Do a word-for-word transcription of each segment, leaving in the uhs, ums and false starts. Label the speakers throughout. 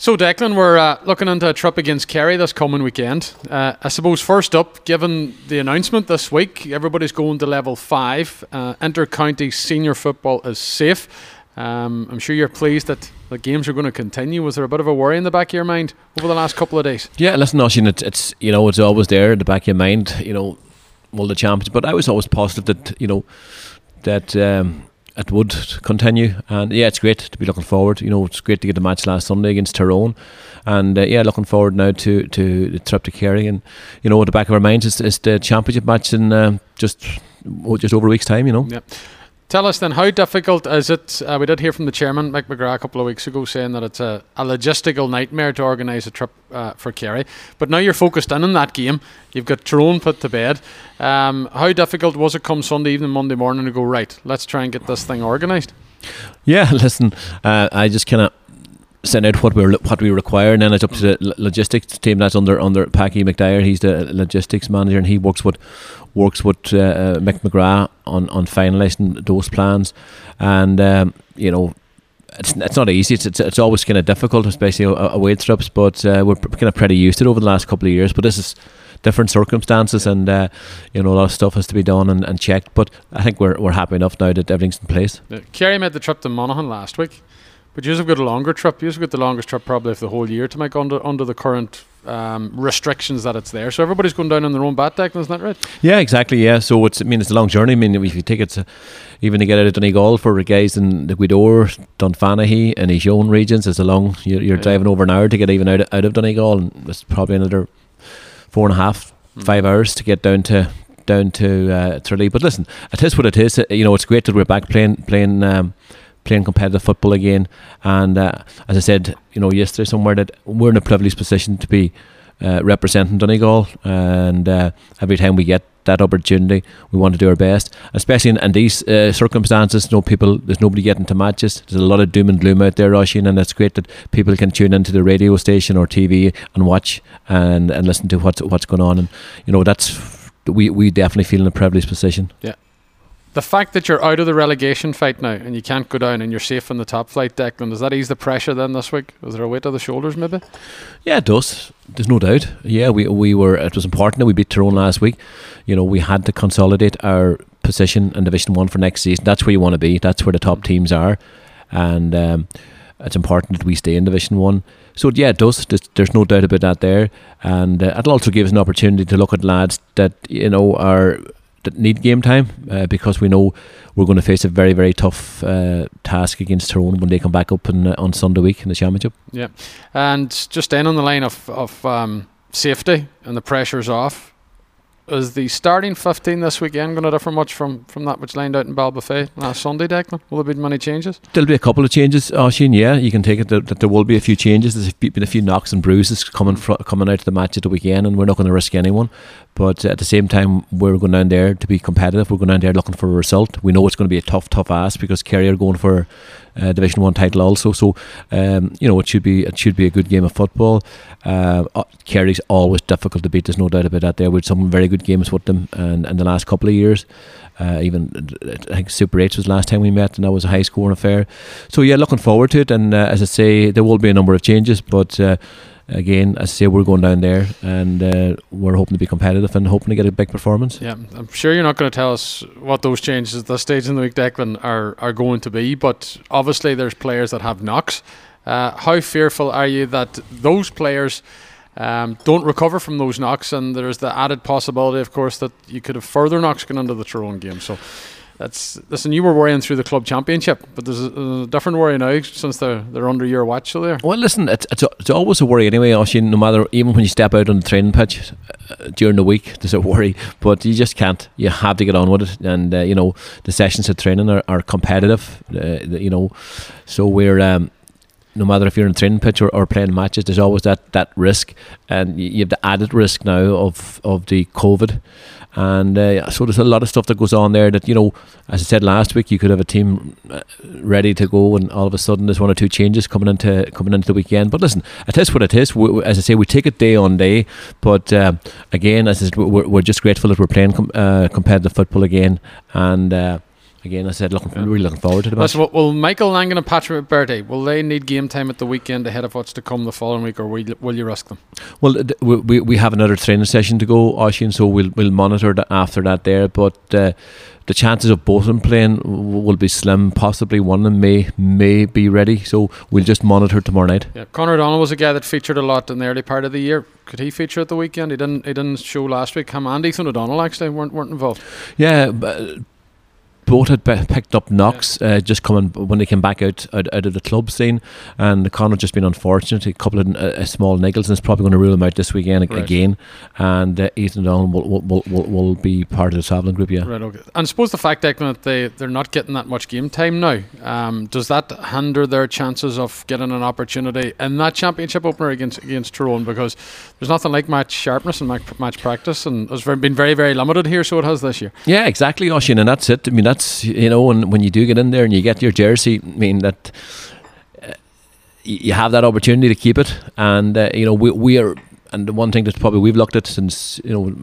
Speaker 1: So Declan, we're uh, looking into a trip against Kerry this coming weekend. Uh, I suppose first up, given the announcement this week, everybody's going to level five. Uh, Inter-county senior football is safe. Um, I'm sure you're pleased that the games are going to continue. Was there a bit of a worry in the back of your mind over the last couple of days?
Speaker 2: Yeah, listen, Oisín, it's, it's you know it's always there in the back of your mind. You know, well, the champions, but I was always positive that you know that. Um, It would continue, and yeah, it's great to be looking forward. You know, it's great to get the match last Sunday against Tyrone, and uh, yeah, looking forward now to, to the trip to Kerry. And you know, at the back of our minds is, is the championship match in uh, just oh, just over a week's time. You know.
Speaker 1: Yeah. Tell us then, how difficult is it? Uh, we did hear from the chairman, Mick McGrath, a couple of weeks ago, saying that it's a, a logistical nightmare to organise a trip uh, for Kerry. But now you're focused in on that game. You've got Tyrone put to bed. Um, how difficult was it come Sunday evening, Monday morning to go, right, let's try and get this thing organised?
Speaker 2: Yeah, listen, uh, I just kind of sent out what we what we require, and then it's up to the logistics team that's under under Packy McDyer. He's the logistics manager, and he works with works with uh, Mick McGrath on on finalising those plans. And um, you know, it's it's not easy. It's it's, it's always kind of difficult, especially away trips. But uh, we're kind of pretty used to it over the last couple of years. But this is different circumstances, and uh, you know, a lot of stuff has to be done and, and checked. But I think we're we're happy enough now that everything's in place.
Speaker 1: Yeah. Kerry made the trip to Monaghan last week. But you've got a longer trip. You've got the longest trip probably of the whole year to make under under the current um, restrictions that it's there. So everybody's going down on their own bat, Declan, isn't that right? Yeah,
Speaker 2: exactly. Yeah. So it's I mean it's a long journey. I mean if you take it to, even to get out of Donegal for guys in the Gweedore, Dunfanaghy, and his own regions, it's a long. You're, you're yeah. driving over an hour to get even out of, out of Donegal, and it's probably another four and a half, mm. five hours to get down to down to uh, Tralee. But listen, it is what it is. You know, it's great that we're back playing playing. Um, playing competitive football again, and uh, as I said, you know, yesterday somewhere, that we're in a privileged position to be uh, representing Donegal, and uh, every time we get that opportunity, we want to do our best, especially in, in these uh, circumstances. No people, there's nobody getting to matches. There's a lot of doom and gloom out there, Oisín, and it's great that people can tune into the radio station or T V and watch and, and listen to what's what's going on, and you know, that's we we definitely feel in a privileged position.
Speaker 1: Yeah. The fact that you're out of the relegation fight now and you can't go down and you're safe in the top flight, Declan, does that ease the pressure then this week? Is there a weight on the shoulders maybe?
Speaker 2: Yeah, it does. There's no doubt. Yeah, we we were. It was important that we beat Tyrone last week. You know, we had to consolidate our position in Division One for next season. That's where you want to be. That's where the top teams are, and um, it's important that we stay in Division One. So yeah, it does. There's, there's no doubt about that there, and uh, it'll also give us an opportunity to look at lads that you know are. that need game time uh, because we know we're going to face a very very tough uh, task against Tyrone when they come back up in, uh, on Sunday week in the championship.
Speaker 1: Yeah, and just staying on the line of, of um, safety and the pressure's off, is the starting fifteen this weekend going to differ much from, from that which lined out in Ballybofey last Sunday, Declan? Will there be many changes?
Speaker 2: There'll be a couple of changes, Oisín, yeah. You can take it that, that there will be a few changes. There's been a few knocks and bruises coming fr- coming out of the match at the weekend, and we're not going to risk anyone. But at the same time, we're going down there to be competitive. We're going down there looking for a result. We know it's going to be a tough, tough ask because Kerry are going for a Division One title also. So, um, you know, it should be it should be a good game of football. Uh, Kerry's always difficult to beat. There's no doubt about that. There with some very good games with them, and in the last couple of years, uh, even I think Super Eight was the last time we met, and that was a high scoring affair. So yeah, looking forward to it. And uh, as I say, there will be a number of changes, but. Uh, Again, as I say, we're going down there and uh, we're hoping to be competitive and hoping to get a big performance.
Speaker 1: Yeah, I'm sure you're not going to tell us what those changes at this stage in the week, Declan, are, are going to be, but obviously there's players that have knocks. Uh, how fearful are you that those players um, don't recover from those knocks, and there's the added possibility, of course, that you could have further knocks going into the Tyrone game? So that's listen, you were worrying through the club championship, but there's a, a different worry now since they're they're under your watch. So there.
Speaker 2: Well, listen, it's it's, it's always a worry anyway, Oisín. No matter, even when you step out on the training pitch uh, during the week, there's a worry, but you just can't. You have to get on with it, and uh, you know the sessions of training are, are competitive. Uh, you know, so we're. Um, No matter if you're in a training pitch or, or playing matches, there's always that, that risk, and you have the added risk now of, of the COVID, and uh, so there's a lot of stuff that goes on there. That you know, as I said last week, you could have a team ready to go, and all of a sudden there's one or two changes coming into coming into the weekend. But listen, it is what it is. We, as I say, we take it day on day. But uh, again, as I said, we're, we're just grateful that we're playing com- uh, competitive football again, and. Uh, again, I said, looking yeah. really looking forward to the match.
Speaker 1: Listen, will Michael Langan and Patrick Bertie, will they need game time at the weekend ahead of what's to come the following week, or will you, will you risk them?
Speaker 2: Well, we we have another training session to go, Oisin, so we'll we'll monitor that after that there. But uh, the chances of both of them playing will be slim. Possibly one of them may may be ready, so we'll just monitor tomorrow night.
Speaker 1: Yeah, Conor O'Donnell was a guy that featured a lot in the early part of the year. Could he feature at the weekend? He didn't. He didn't show last week. Him and Ethan O'Donnell actually weren't weren't involved.
Speaker 2: Yeah. But both had be- picked up knocks yeah. uh, just coming when they came back out, out out of the club scene, and Conor just been unfortunate. A couple of uh, small niggles, and it's probably going to rule him out this weekend right. again. And uh, Ethan O'Donnell will, will, will, will be part of the travelling group. Yeah,
Speaker 1: right. Okay. And I suppose the fact, Declan, that they they're not getting that much game time now, um, does that hinder their chances of getting an opportunity in that championship opener against against Tyrone? Because there's nothing like match sharpness and match, match practice, and it's been very very limited here. So it has this year.
Speaker 2: Yeah, exactly, Oisin, and that's it. I mean, that's, you know, when when you do get in there and you get your jersey, I mean that uh, you have that opportunity to keep it, and uh, you know we we are, and the one thing that probably we've looked at since, you know,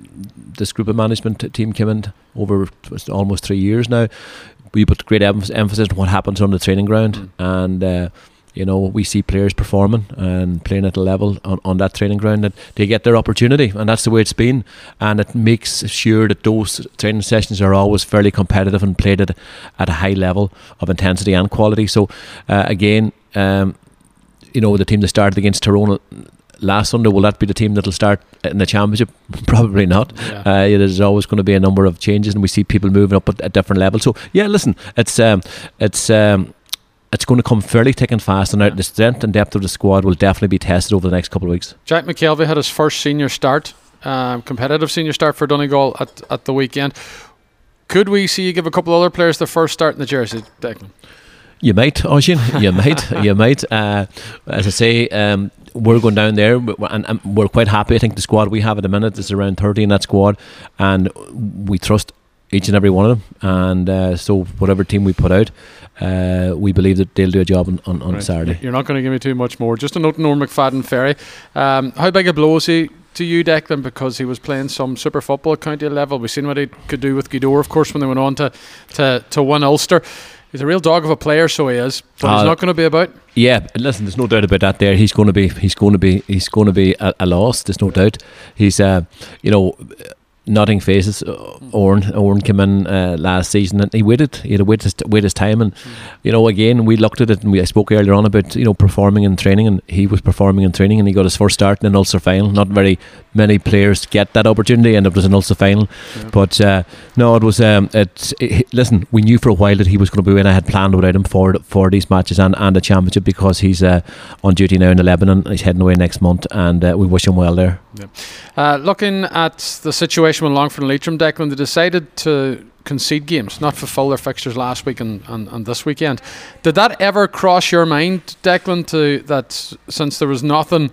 Speaker 2: this group of management team came in over almost three years now, we put great em- emphasis on what happens on the training ground, mm. and uh, you know, we see players performing and playing at a level on, on that training ground that they get their opportunity, and that's the way it's been, and it makes sure that those training sessions are always fairly competitive and played at, at a high level of intensity and quality. So uh, again, um, you know, the team that started against Tyrone last Sunday, will that be the team that'll start in the championship? Probably not. Yeah. Uh, there's always going to be a number of changes, and we see people moving up at, at different levels. So yeah, listen, it's um, it's um, it's going to come fairly thick and fast, and yeah. the strength and depth of the squad will definitely be tested over the next couple of weeks. Jack
Speaker 1: McKelvey had his first senior start, um, competitive senior start for Donegal at, at the weekend. Could we see you give a couple of other players the first start in the jersey, Declan?
Speaker 2: You might, Oisin. You might. You might. Uh, as I say, um, we're going down there, and, and we're quite happy. I think the squad we have at the minute is around thirty in that squad, and we trust each and every one of them. And uh, so, whatever team we put out, uh, we believe that they'll do a job on, on, on right. Saturday.
Speaker 1: You're not going to give me too much more. Just a note on Norm McFadden Ferry. Um, how big a blow is he to you, Declan, because he was playing some super football at county level? We've seen what he could do with Gweedore, of course, when they went on to to, to win Ulster. He's a real dog of a player, so he is, but uh, he's not going to be about.
Speaker 2: Yeah, listen, there's no doubt about that. There, he's going to be, he's going to be, he's going to be a, a loss. There's no doubt. He's, uh, you know, nodding faces. Oran, Oran came in uh, last season, and he waited. He had to wait his, wait his time, and mm. you know, again, we looked at it, and we I spoke earlier on about, you know, performing in training, and he was performing in training, and he got his first start in an Ulster final. Not very many players get that opportunity, and it was an Ulster final. Yeah. But uh, no, it was. Um, it, it. Listen, we knew for a while that he was going to be in. I had planned without him for for these matches and and the championship, because he's uh, on duty now in the Lebanon. He's heading away next month, and uh, we wish him well there.
Speaker 1: Yeah. Uh, looking at the situation with Longford and Leitrim, Declan, they decided to concede games, not fulfil their fixtures last week and, and, and this weekend. Did that ever cross your mind, Declan, to that since there was nothing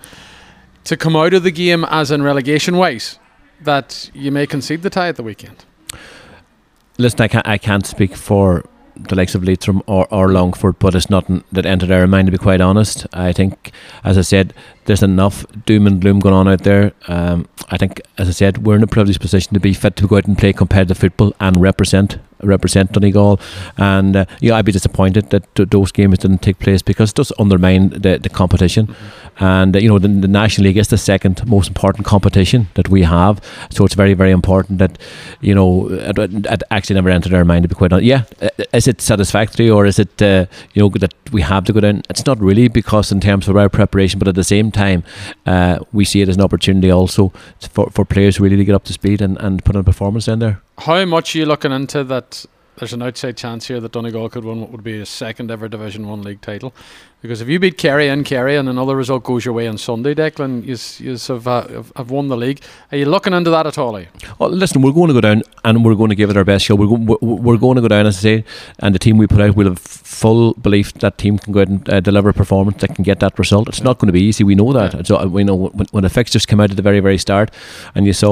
Speaker 1: to come out of the game as in relegation wise, that you may concede the tie at the weekend?
Speaker 2: Listen, I can't, I can't speak for the likes of Leitrim or, or Longford, but it's nothing that entered our mind, to be quite honest. I think, as I said, there's enough doom and gloom going on out there. Um, I think, as I said, we're in a privileged position to be fit to go out and play competitive football and represent represent Donegal. And uh, yeah, I'd be disappointed that th- those games didn't take place, because it does undermine the, the competition. Mm-hmm. And uh, you know, the, the National League is the second most important competition that we have, so it's very, very important that, you know, it, it actually never entered our mind, to be quite honest. Yeah, is it satisfactory, or is it uh, you know, that we have to go down? It's not really, because in terms of our preparation, but at the same time, uh, we see it as an opportunity also for, for players really to get up to speed and, and put on a performance down there.
Speaker 1: How much are you looking into that? There's an outside chance here that Donegal could win what would be a second ever Division one league title, because if you beat Kerry in Kerry and another result goes your way on Sunday, Declan, you have, uh, have won the league. Are you looking into that at all? Are you?
Speaker 2: Well, listen, we're going to go down and we're going to give it our best show. We're, go- we're going to go down, as I say, and the team we put out, we'll have full belief that team can go out and uh, deliver a performance that can get that result. It's yeah. not going to be easy, we know that. Yeah. So we know when, when the fixtures came out at the very, very start, and you saw that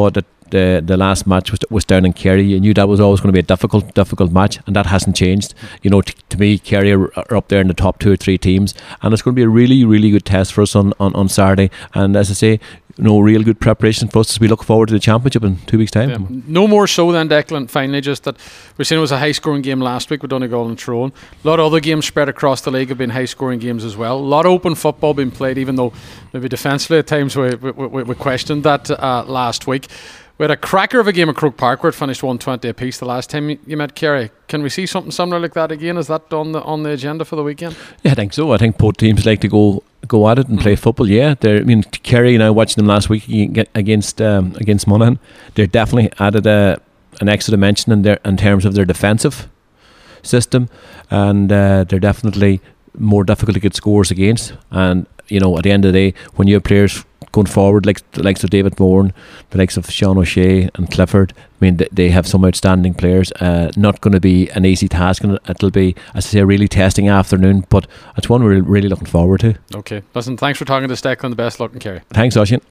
Speaker 2: the the last match was was down in Kerry. You knew that was always going to be a difficult difficult match, and that hasn't changed. You know, t- to me, Kerry are, are up there in the top two or three teams, and it's going to be a really really good test for us on, on, on Saturday. And as I say, you know, real good preparation for us as we look forward to the championship in two weeks' time.
Speaker 1: Yeah. No more so than Declan. Finally, just that we've seen it was a high scoring game last week with Donegal and Tyrone. A lot of other games spread across the league have been high scoring games as well. A lot of open football being played, even though maybe defensively at times we we, we, we questioned that uh, last week. We had a cracker of a game at Croke Park where it finished one twenty apiece the last time you met Kerry. Can we see something similar like that again? Is that on the on the agenda for the weekend?
Speaker 2: Yeah, I think so. I think both teams like to go go at it and mm. play football. Yeah, they're, I mean, Kerry, you know, watching them last week against um, against Monaghan, they're definitely added a, an extra dimension in their in terms of their defensive system, and uh, they're definitely more difficult to get scores against. And you know, at the end of the day, when you have players going forward, like the likes of David Moore, the likes of Sean O'Shea and Clifford, I mean, they, they have some outstanding players. Uh, not going to be an easy task, and it'll be, as I say, a really testing afternoon, but it's one we're really looking forward to.
Speaker 1: Okay, listen, thanks for talking to us, Declan. The best luck in Kerry.
Speaker 2: Thanks, Oisin.